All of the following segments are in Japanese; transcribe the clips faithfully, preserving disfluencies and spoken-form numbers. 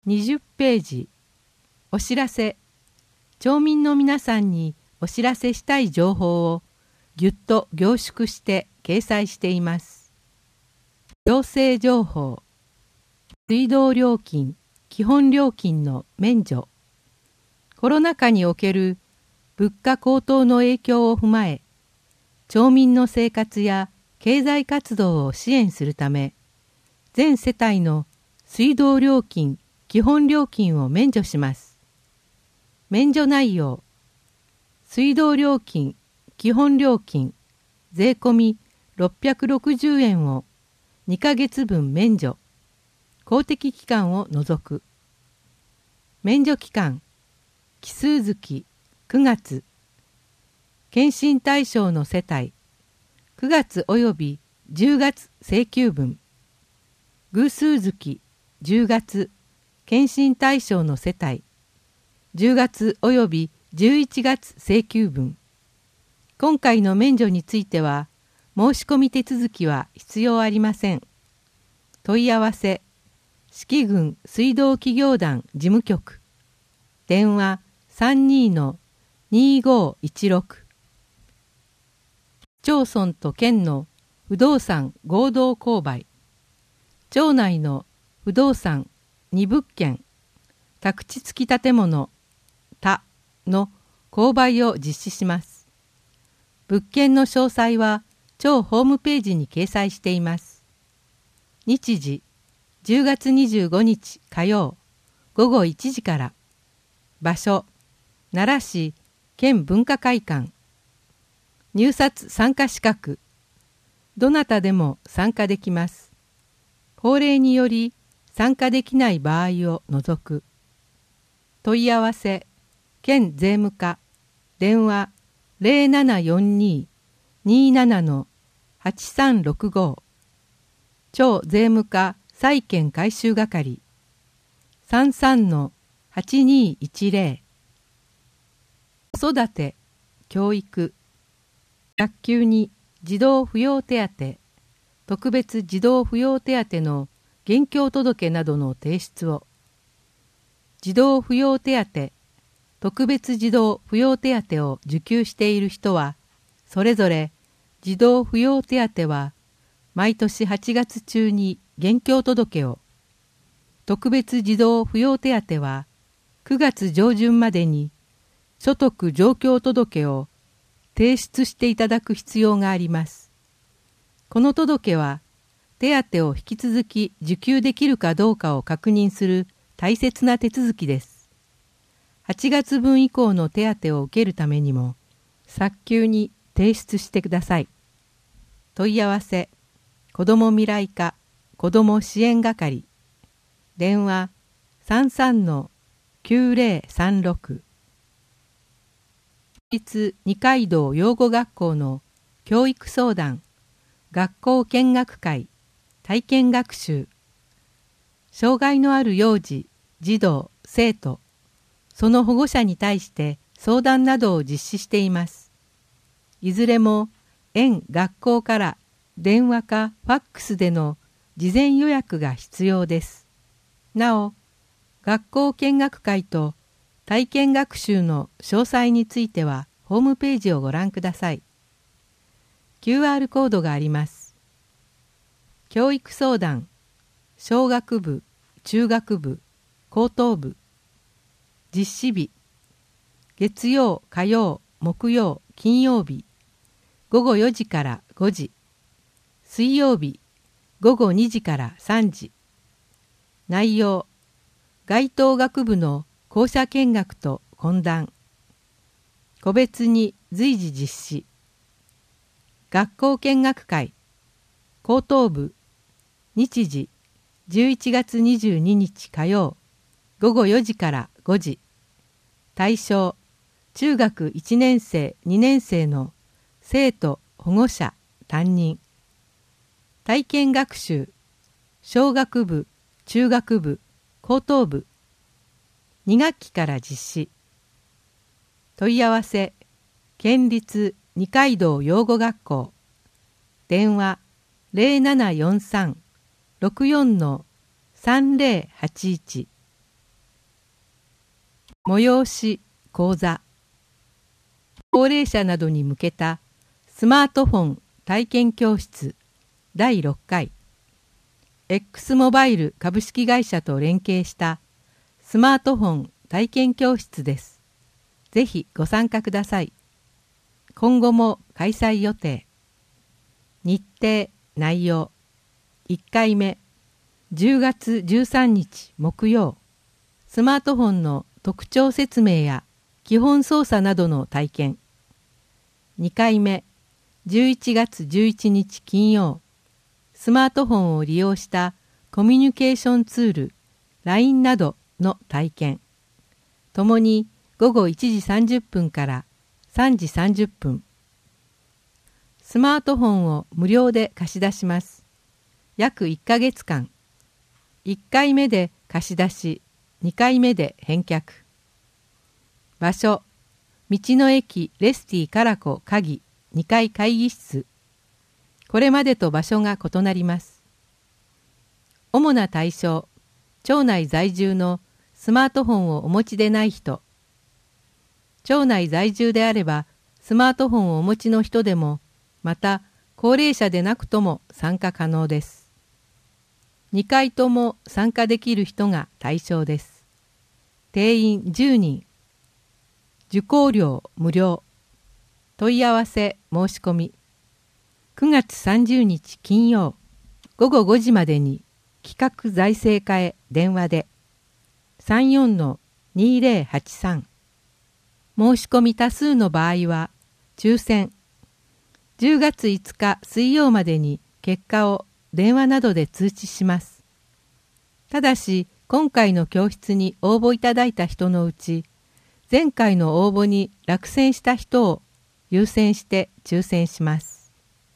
にじゅっページ、お知らせ。町民の皆さんにお知らせしたい情報をぎゅっと凝縮して掲載しています。行政情報、水道料金、基本料金の免除。コロナ禍における物価高騰の影響を踏まえ、町民の生活や経済活動を支援するため、全世帯の水道料金、基本料金を免除します。免除内容、水道料金、基本料金、税込みろっぴゃくろくじゅうえんをにかげつぶん免除、公的機関を除く。免除期間、奇数月くがつ、検診対象の世帯、くがつおよびじゅうがつ請求分、偶数月じゅうがつ、検診対象の世帯、じゅうがつおよびじゅういちがつ請求分。今回の免除については、申し込み手続きは必要ありません。問い合わせ、四季郡水道企業団事務局。電話 さんにーのにーごーいちろく。町村と県の不動産合同購買。町内の不動産にぶっけん、宅地付き建物、他の購買を実施します。物件の詳細は町ホームページに掲載しています。日時、じゅうがつにじゅうごにち火曜、ごごいちじから。場所、奈良市県文化会館。入札参加資格。どなたでも参加できます。法令により、参加できない場合を除く。問い合わせ、県税務課、電話ゼロななよんにーにーななのはちさんろくご。町税務課債権回収係、さんさんのはちにーいちゼロ。子育て、教育、学級に児童扶養手当、特別児童扶養手当の現況届などの提出を。児童扶養手当、特別児童扶養手当を受給している人は、それぞれ児童扶養手当は毎年はちがつ中に現況届を、特別児童扶養手当はくがつじょうじゅんまでに所得状況届を提出していただく必要があります。この届は、手当を引き続き受給できるかどうかを確認する大切な手続きです。はちがつぶん以降の手当を受けるためにも、早急に提出してください。問い合わせ、子ども未来課子ども支援係。電話 さんさんのきゅうゼロさんろく。市立二階堂養護学校の教育相談、学校見学会、体験学習。障害のある幼児、児童、生徒、その保護者に対して相談などを実施しています。いずれも園学校から電話かファックスでの事前予約が必要です。なお、学校見学会と体験学習の詳細についてはホームページをご覧ください。キューアール コードがあります。教育相談、小学部、中学部、高等部。実施日、月曜、火曜、木曜、金曜日、ごごよじからごじ。水曜日、ごごにじからさんじ。内容、該当学部の校舎見学と懇談。個別に随時実施。学校見学会、高等部、日時、じゅういちがつにじゅうににち火曜、ごごよじからごじ。対象、中学いちねんせい、にねんせいの生徒、保護者、担任。体験学習、小学部、中学部、高等部。にがっきから実施。問い合わせ、県立二階堂養護学校。電話ゼロななよんさんろくよんのさんゼロはちいち。 催し講座、高齢者などに向けたスマートフォン体験教室だいろっかい、 X モバイル株式会社と連携したスマートフォン体験教室です。ぜひご参加ください。今後も開催予定。日程、内容。いっかいめ、じゅうがつじゅうさんにち木曜、スマートフォンの特徴説明や基本操作などの体験。にかいめ、じゅういちがつじゅういちにち金曜、スマートフォンを利用したコミュニケーションツール ライン などの体験。ともにごごいちじさんじゅっぷんからさんじさんじゅっぷん。スマートフォンを無料で貸し出します。約いっかげつかん。いっかいめで貸し出し、にかいめで返却。場所、道の駅レスティカラコ鍵にかい会議室。これまでと場所が異なります。主な対象、町内在住のスマートフォンをお持ちでない人。町内在住であればスマートフォンをお持ちの人でも、また高齢者でなくとも参加可能です。にかいとも参加できる人が対象です。定員じゅうにん。受講料無料。問い合わせ申し込み。くがつさんじゅうにち金曜、ごごごじまでに企画財政課へ電話で。さんよんのにぜろはちさん。申し込み多数の場合は抽選。じゅうがついつか水曜までに結果を電話などで通知します。ただし今回の教室に応募いただいた人のうち、前回の応募に落選した人を優先して抽選します。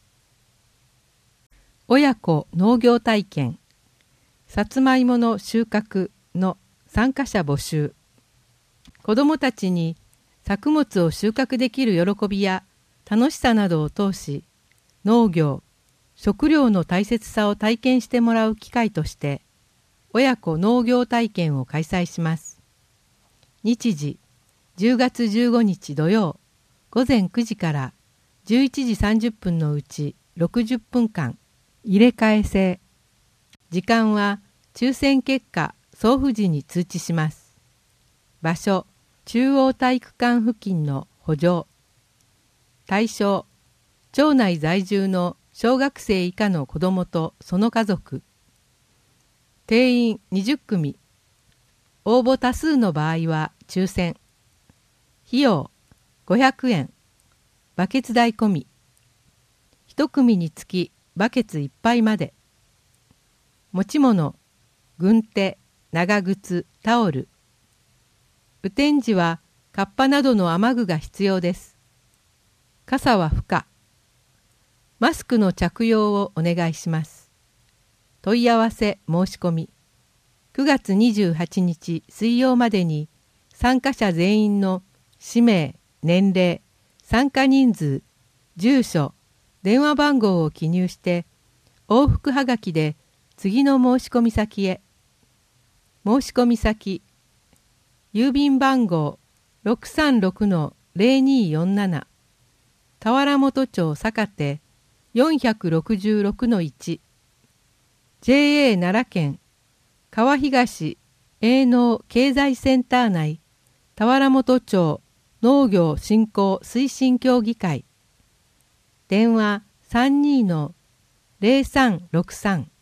親子農業体験、さつまいもの収穫の参加者募集。子どもたちに作物を収穫できる喜びや楽しさなどを通し、農業、食料の大切さを体験してもらう機会として、親子農業体験を開催します。日時、じゅうがつじゅうごにち土曜、ごぜんくじからじゅういちじさんじゅっぷんのうちろくじゅっぷんかん、入れ替え制。時間は抽選結果送付時に通知します。場所、中央体育館付近の歩道。対象、町内在住の小学生以下の子どもとその家族。定員にじゅっくみ。応募多数の場合は抽選。費用ごひゃくえん。バケツ代込み。いち組につきバケツいっぱいまで。持ち物、軍手、長靴、タオル。雨天時はカッパなどの雨具が必要です。傘は不可。マスクの着用をお願いします。問い合わせ申し込み。くがつにじゅうはちにち水曜までに参加者全員の氏名、年齢、参加人数、住所、電話番号を記入して往復はがきで次の申し込み先へ。申し込み先、郵便番号 ろくさんろくのぜろによんなな、田原本町坂手 よんろくろくのいち、ジェーエー 奈良県川東営農経済センター内田原本町農業振興推進協議会。電話 さんにのぜろさんろくさん。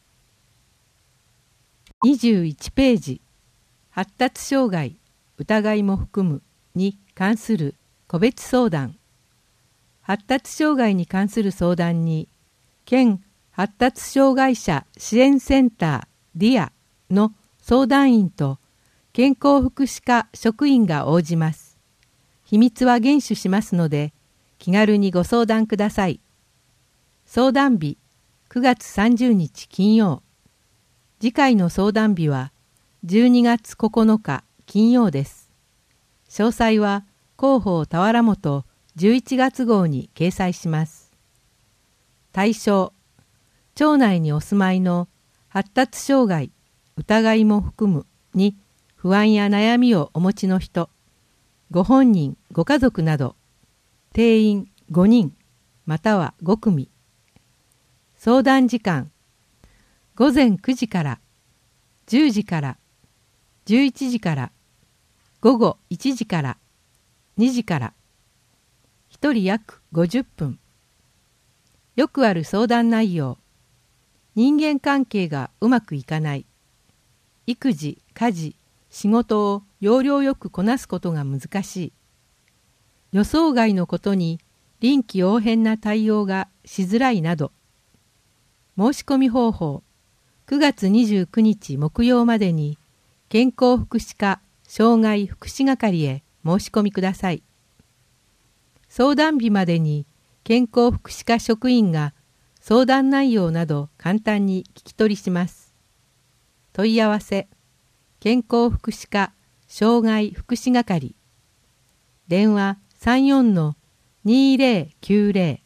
にじゅういちページ、発達障害疑いも含むに関する個別相談。発達障害に関する相談に県発達障害者支援センター ディア の相談員と健康福祉課職員が応じます。秘密は厳守しますので気軽にご相談ください。相談日くがつさんじゅうにち金曜。次回の相談日はじゅうにがつここのか金曜です。詳細は広報田原本じゅういちがつ号に掲載します。対象、町内にお住まいの発達障害疑いも含むに不安や悩みをお持ちの人、ご本人、ご家族など、定員ごにん、またはごくみ。相談時間、ごぜんくじから、じゅうじから、じゅういちじから、ごごいちじから、にじから、ひとり約ごじゅっぷん。よくある相談内容、人間関係がうまくいかない、育児、家事、仕事を要領よくこなすことが難しい、予想外のことに臨機応変な対応がしづらいなど、申し込み方法、くがつにじゅうくにち木曜までに健康福祉課障害福祉係へ申し込みください。相談日までに健康福祉課職員が相談内容など簡単に聞き取りします。問い合わせ、健康福祉課障害福祉係、電話 さんよんのにぜろきゅうぜろ。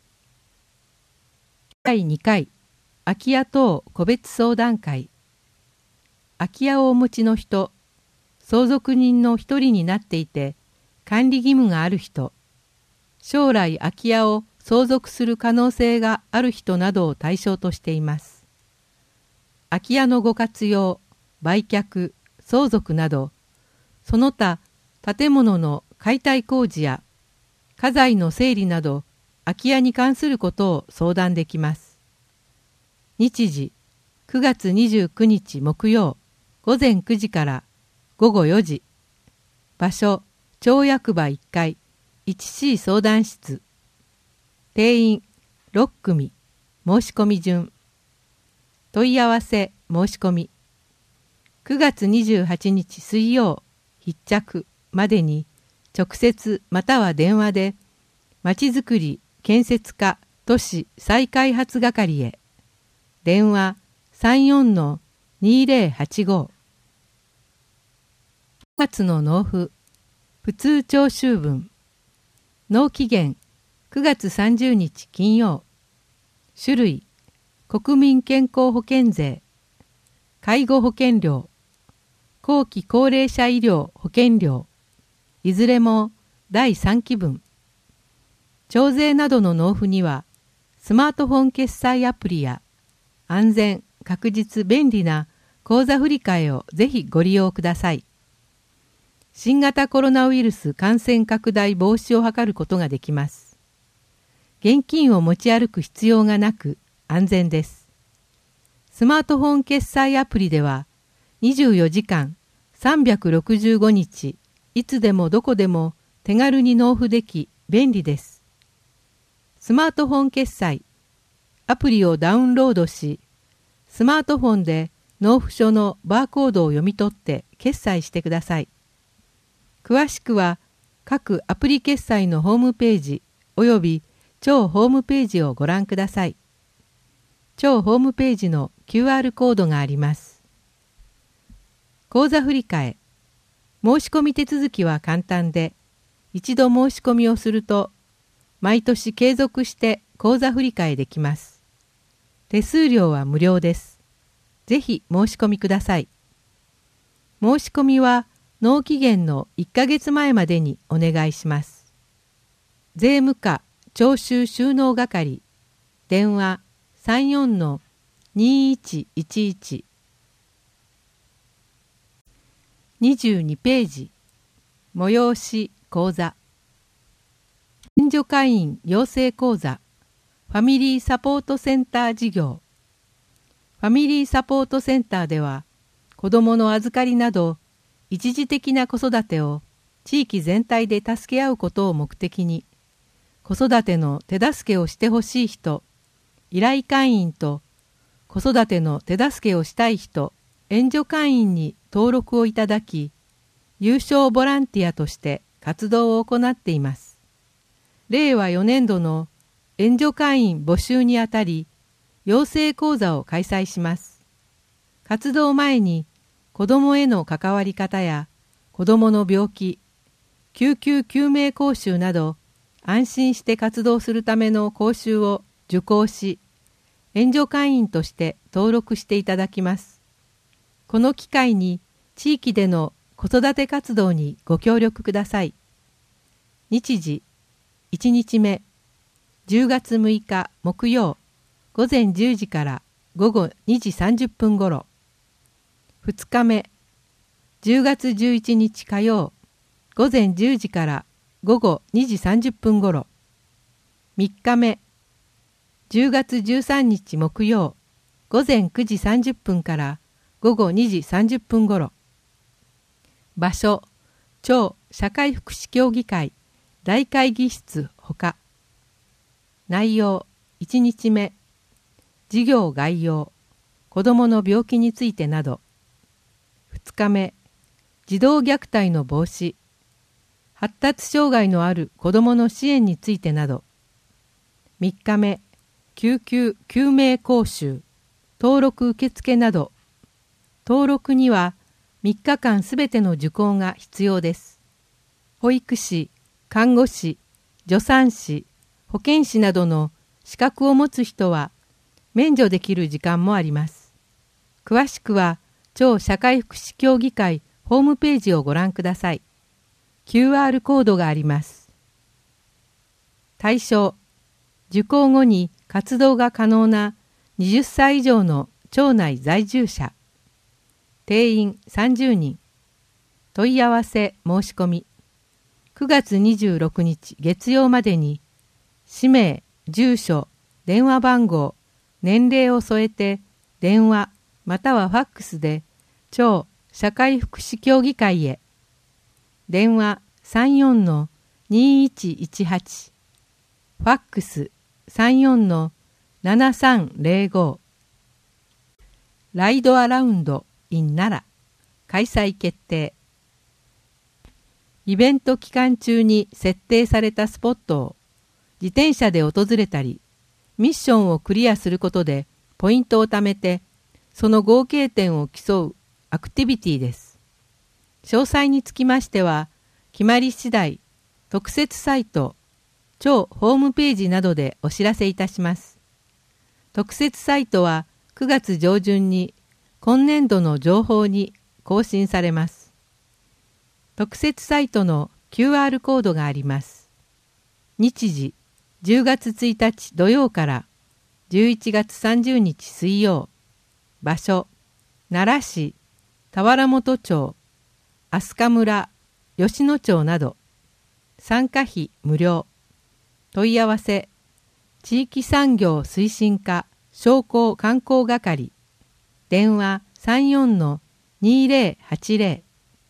だいにかい空き家等個別相談会。空き家をお持ちの人、相続人の一人になっていて管理義務がある人、将来空き家を相続する可能性がある人などを対象としています。空き家のご活用、売却、相続など、その他建物の解体工事や家財の整理など空き家に関することを相談できます。日時、くがつにじゅうくにち木曜、ごぜんくじからごごよじ。場所、町役場いっかい、いちシー 相談室。定員ろっくみ。申し込み順。問い合わせ申し込み。くがつにじゅうはちにち水曜必着までに直接または電話でまちづくり建設課都市再開発係へ。電話 さんよんのにぜろはちご。くがつの納付、普通徴収分。納期限くがつさんじゅうにち金曜。種類、国民健康保険税、介護保険料、後期高齢者医療保険料、いずれもだいさんきぶん。徴税などの納付には、スマートフォン決済アプリや安全、確実、便利な口座振替をぜひご利用ください。新型コロナウイルス感染拡大防止を図ることができます。現金を持ち歩く必要がなく安全です。スマートフォン決済アプリではにじゅうよじかんさんびゃくろくじゅうごにちいつでもどこでも手軽に納付でき便利です。スマートフォン決済アプリをダウンロードし、スマートフォンで納付書のバーコードを読み取って決済してください。詳しくは各アプリ決済のホームページおよび超ホームページをご覧ください。超ホームページの キューアール コードがあります。口座振替。申し込み手続きは簡単で、一度申し込みをすると、毎年継続して口座振替できます。手数料は無料です。ぜひ申し込みください。申し込みは納期限のいっかげつまえまでにお願いします。税務課徴収収納係、電話 さんよんのにいちいちいち。にじゅうにページ、催し講座。援助会員養成講座、ファミリーサポートセンター事業。ファミリーサポートセンターでは、子どもの預かりなど、一時的な子育てを地域全体で助け合うことを目的に、子育ての手助けをしてほしい人、依頼会員と子育ての手助けをしたい人、援助会員に登録をいただき、有償ボランティアとして活動を行っています。れいわよねんどの援助会員募集にあたり、養成講座を開催します。活動前に、子どもへの関わり方や子どもの病気、救急救命講習など安心して活動するための講習を受講し、援助会員として登録していただきます。この機会に地域での子育て活動にご協力ください。日時いちにちめじゅうがつむいか木曜午前じゅうじから午後にじさんじゅっぷんごろ、ふつかめじゅうがつじゅういちにち火曜午前じゅうじから午後にじさんじゅっぷんごろ、みっかめじゅうがつじゅうさんにち木曜午前くじさんじゅっぷんから午後にじさんじゅっぷんごろ。場所、町社会福祉協議会大会議室ほか。内容、いちにちめ事業概要、子どもの病気についてなど。ふつかめ児童虐待の防止、発達障害のある子どもの支援についてなど。みっかめ救急救命講習、登録受付など。登録にはみっかかんすべての受講が必要です。保育士、看護師、助産師、保健師などの資格を持つ人は免除できる時間もあります。詳しくは町社会福祉協議会ホームページをご覧ください。キューアール コードがあります。対象、受講後に活動が可能なはたち以上の町内在住者。定員さんじゅうにん。問い合わせ申し込み。くがつにじゅうろくにち月曜までに、氏名、住所、電話番号、年齢を添えて、電話またはファックスで、町社会福祉協議会へ。電話 さんよんのにいちいちはち。ファックス さんよんのななさんぜろご。ライドアラウンド in 奈良開催決定。イベント期間中に設定されたスポットを自転車で訪れたり、ミッションをクリアすることでポイントを貯めて、その合計点を競うアクティビティです。詳細につきましては、決まり次第、特設サイト、町ホームページなどでお知らせいたします。特設サイトはくがつ上旬に今年度の情報に更新されます。特設サイトの キューアール コードがあります。日時、じゅうがつついたち土曜からじゅういちがつさんじゅうにち水曜。場所、奈良市、田原本町、飛鳥村、吉野町など。参加費無料。問い合わせ、地域産業推進課商工観光係。電話 さんよんのにぜろはちぜろ。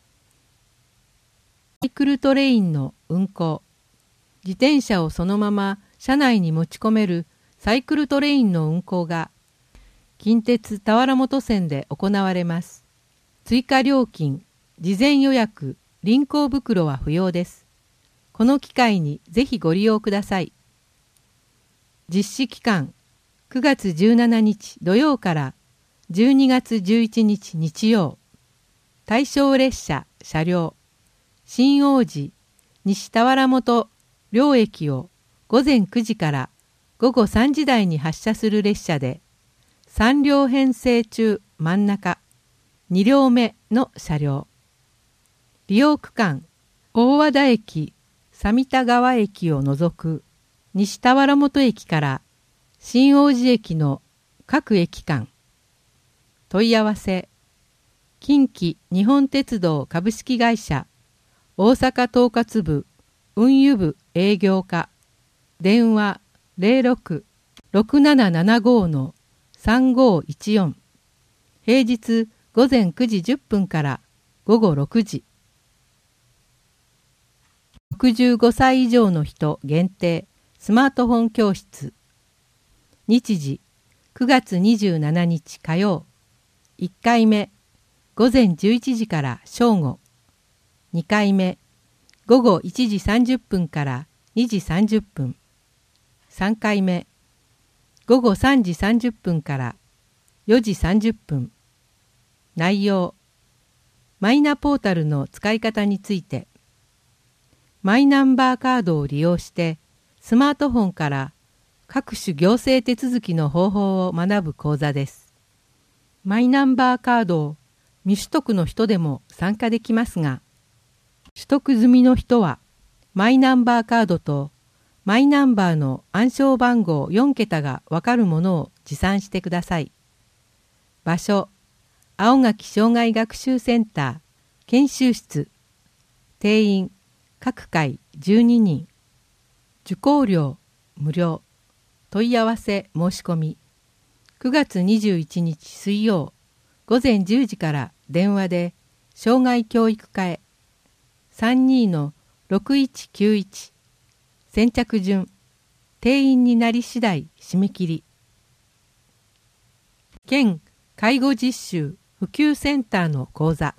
サイクルトレインの運行。自転車をそのまま車内に持ち込めるサイクルトレインの運行が近鉄田原本線で行われます。追加料金、事前予約、臨行袋は不要です。この機会にぜひご利用ください。実施期間、くがつじゅうしちにち土曜からじゅうにがつじゅういちにち日曜。対象列車、車両、新王子、西田原本両駅をごぜんくじからごごさんじ台に発車する列車で、さん両編成中真ん中、に両目の車両。利用区間、大和田駅、三田川駅を除く西田原本駅から新王子駅の各駅間。問い合わせ、近畿日本鉄道株式会社大阪統括部運輸部営業課。電話 ゼロろく ろくななななご のさんごいちよん。平日ごぜんくじじゅっぷんからごごろくじ。ろくじゅうごさい以上の人限定スマートフォン教室。日時、くがつにじゅうしちにち火曜。いっかいめ、ごぜんじゅういちじから正午。にかいめ、ごごいちじさんじゅっぷんからにじさんじゅっぷん。さんかいめ、ごごさんじさんじゅっぷんからよじさんじゅっぷん。内容、マイナポータルの使い方について。マイナンバーカードを利用してスマートフォンから各種行政手続きの方法を学ぶ講座です。マイナンバーカードを未取得の人でも参加できますが、取得済みの人はマイナンバーカードとマイナンバーの暗証番号よん桁がわかるものを持参してください。場所、青垣障害学習センター研修室。定員各回じゅうににん。受講料無料。問い合わせ申し込み。くがつにじゅういちにち水曜午前じゅうじから電話で障害教育課へ。さんじゅうにのろくいちきゅういち。先着順。定員になり次第締め切り。県介護実習普及センターの講座。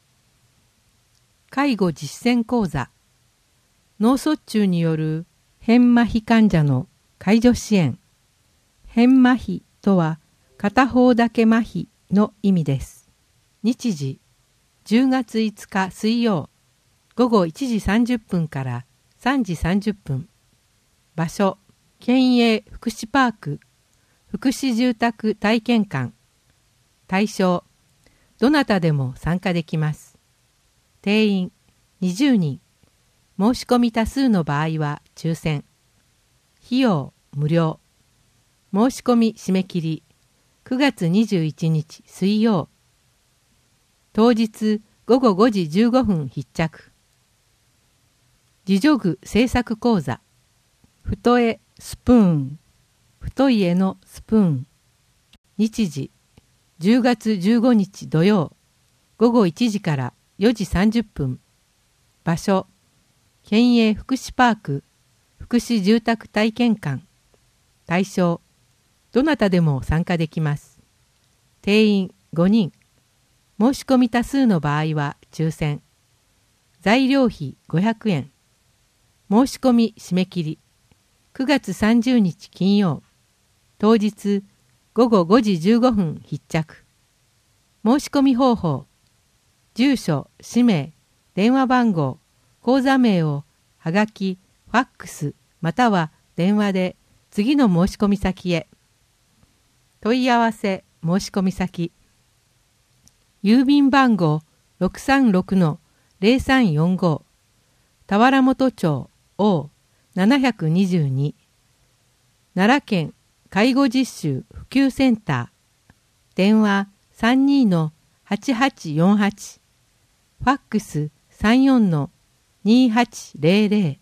介護実践講座。脳卒中による変麻痺患者の介助支援。変麻痺とは片方だけ麻痺の意味です。日時じゅうがついつか水曜午後いちじさんじゅっぷんからさんじさんじゅっぷん。場所県営福祉パーク福祉住宅体験館。対象どなたでも参加できます。定員にじゅうにん。申し込み多数の場合は抽選。費用無料。申し込み締め切りくがつにじゅういちにち水曜。当日ごごごじじゅうごふん必着。自助具制作講座。太絵スプーン。太い絵のスプーン。日時じゅうがつじゅうごにち土曜午後いちじからよじさんじゅっぷん。場所県営福祉パーク福祉住宅体験館。対象どなたでも参加できます。定員ごにん。申し込み多数の場合は抽選。材料費ごひゃくえん。申し込み締め切りくがつさんじゅうにち金曜。当日ごごごじじゅうごふん必着。申し込み方法。住所、氏名、電話番号、口座名をはがき、ファックスまたは電話で次の申し込み先へ。問い合わせ申し込み先。郵便番号 ろくさんろくのぜろさんよんご 田原本町 オーななにに 奈良県介護実習普及センター。電話 さんじゅうにのはちはちよんはち。ファックス さんじゅうよんのにはちぜろぜ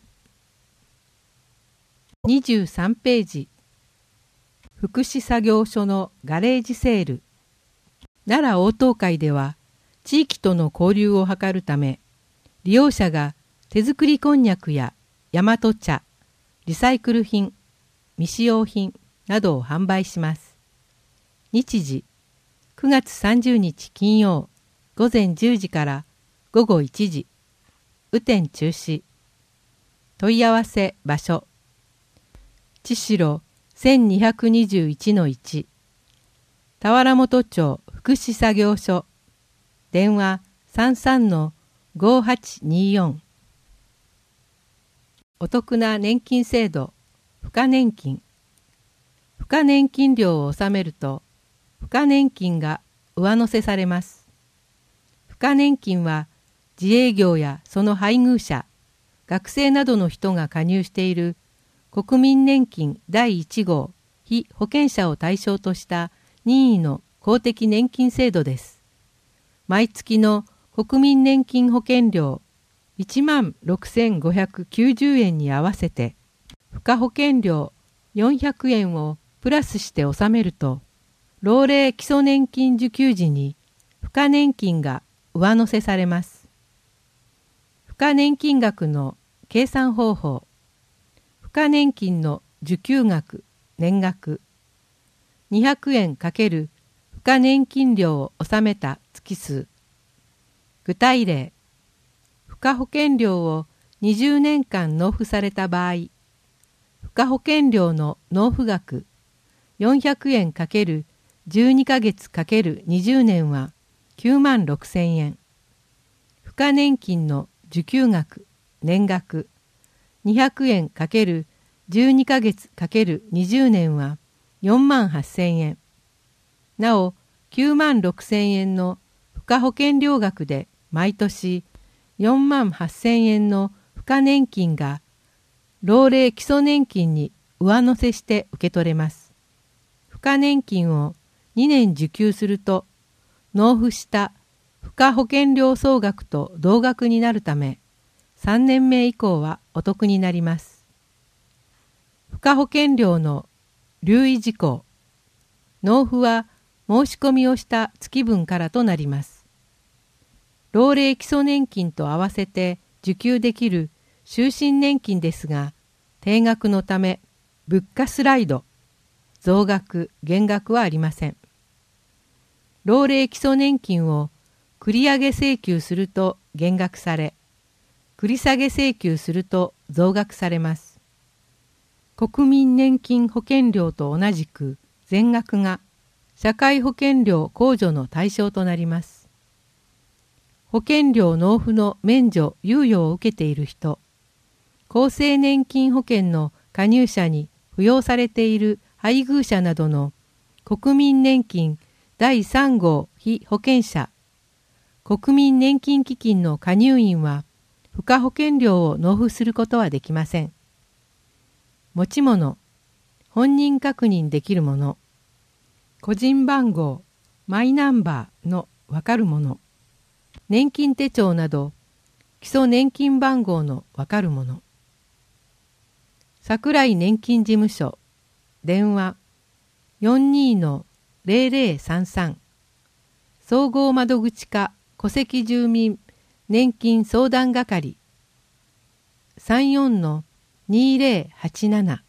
ろ。にじゅうさんページ。福祉作業所のガレージセール。奈良応答会では地域との交流を図るため、利用者が手作りこんにゃくや大和茶、リサイクル品、未使用品などを販売します。日時くがつさんじゅうにち金曜午前じゅうじからごごいちじ。雨天中止。問い合わせ場所。千代せんにひゃくにじゅういちのいち。田原本町福祉作業所。電話 さんじゅうさんのごはちにーよん。お得な年金制度。付加年金。付加年金料を納めると付加年金が上乗せされます。付加年金は自営業やその配偶者、学生などの人が加入している国民年金だいいち号被保険者を対象とした任意の公的年金制度です。毎月の国民年金保険料いちまんろくせんごひゃくきゅうじゅうえんに合わせて付加保険料よんひゃくえんをプラスして納めると、老齢基礎年金受給時に付加年金が上乗せされます。付加年金額の計算方法。付加年金の受給額、年額。にひゃくえん×付加年金料を納めた月数。具体例。付加保険料をにじゅうねんかん納付された場合、付加保険料の納付額よんひゃくえん×じゅうにかげつ×にじゅうねんはきゅうまんろくせんえん。付加年金の受給額、年額にひゃくえん×じゅうにかげつ×にじゅうねんはよんまんはっせんえん。なお、きゅうまんろくせんえんの付付加保険料額で毎年よんまんはっせんえんの付加年金が老齢基礎年金に上乗せして受け取れます。付加年金をにねん受給すると納付した付加保険料総額と同額になるため、さんねんめ以降はお得になります。付加保険料の留意事項。納付は申し込みをした月分からとなります。老齢基礎年金と合わせて受給できる終身年金ですが、定額のため物価スライド、増額、減額はありません。老齢基礎年金を繰り上げ請求すると減額され、繰り下げ請求すると増額されます。国民年金保険料と同じく全額が社会保険料控除の対象となります。保険料納付の免除・猶予を受けている人、厚生年金保険の加入者に扶養されている配偶者などの国民年金だいさん号被保険者、国民年金基金の加入員は付加保険料を納付することはできません。持ち物、本人確認できるもの、個人番号、マイナンバーのわかるもの、年金手帳など基礎年金番号のわかるもの。桜井年金事務所、電話 よんにーのゼロゼロさんさん、総合窓口課戸籍住民年金相談係 さんよんのにゼロはちなな。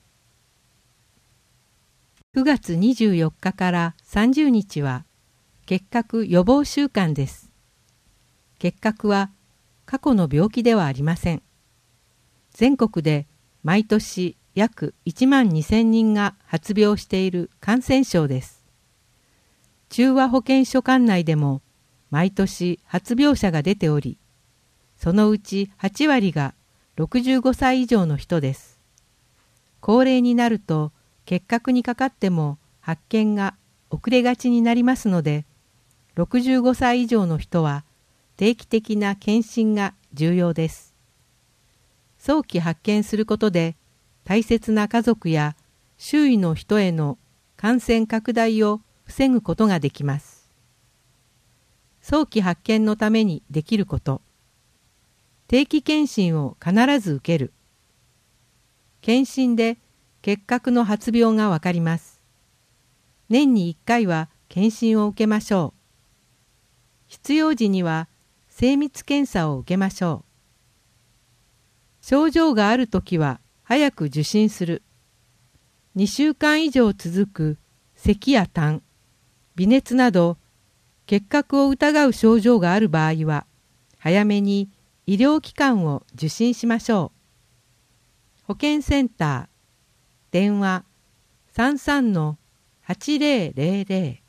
くがつにじゅうよっかからさんじゅうにちは結核予防週間です。結核は過去の病気ではありません。全国で毎年約いちまんにせんにんが発病している感染症です。中和保健所管内でも毎年発病者が出ており、そのうちはちわりがろくじゅうごさい以上の人です。高齢になると結核にかかっても発見が遅れがちになりますので、ろくじゅうごさい以上の人は定期的な検診が重要です。早期発見することで大切な家族や周囲の人への感染拡大を防ぐことができます。早期発見のためにできること。定期検診を必ず受ける。検診で結核の発病がわかります。年にいっかいは検診を受けましょう。必要時には精密検査を受けましょう。症状があるときは早く受診する。にしゅうかん以上続く咳や痰、微熱など結核を疑う症状がある場合は早めに医療機関を受診しましょう。保健センター、電話 さんさんのはちゼロゼロゼロ